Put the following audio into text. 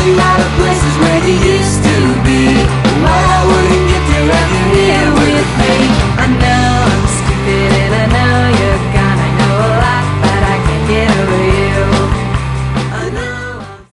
a lot of places where you used to